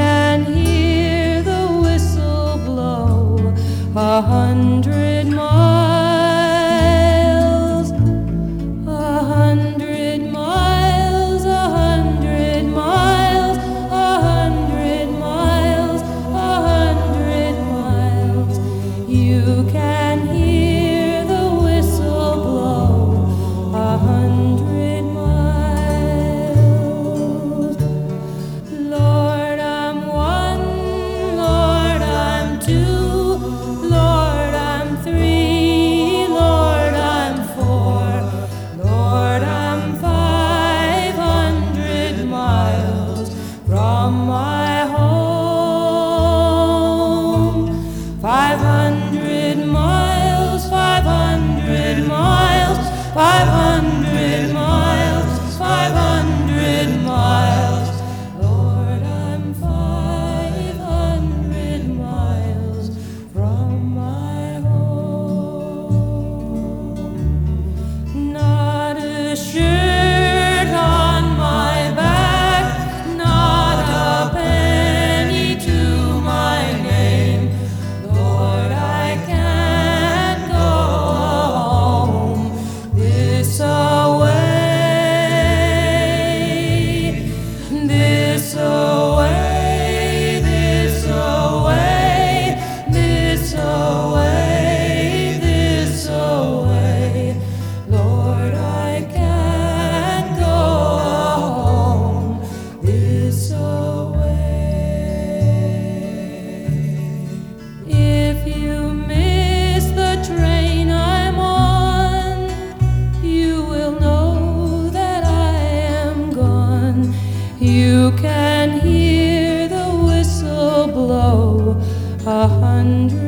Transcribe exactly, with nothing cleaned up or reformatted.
can hear the whistle blow a hundred miles, a hundred miles, a hundred miles, a hundred miles, a hundred miles. You can hear the whistle blow a hundred miles. Lord, I'm one, Lord, I'm two, Lord, I'm three, Lord, I'm four, Lord, I'm five hundred miles from my home. Five hundred miles, five hundred miles, five hundred miles, five hundred miles. Lord, I'm five hundred miles from my home. Not a shirt on my back, not a penny to my name. Lord, I can't go home this away, this away, this away, this away, this away. Lord, I can't go home this away. If you miss the train I'm on, you will know that I am gone. You can hear the whistle blow a hundred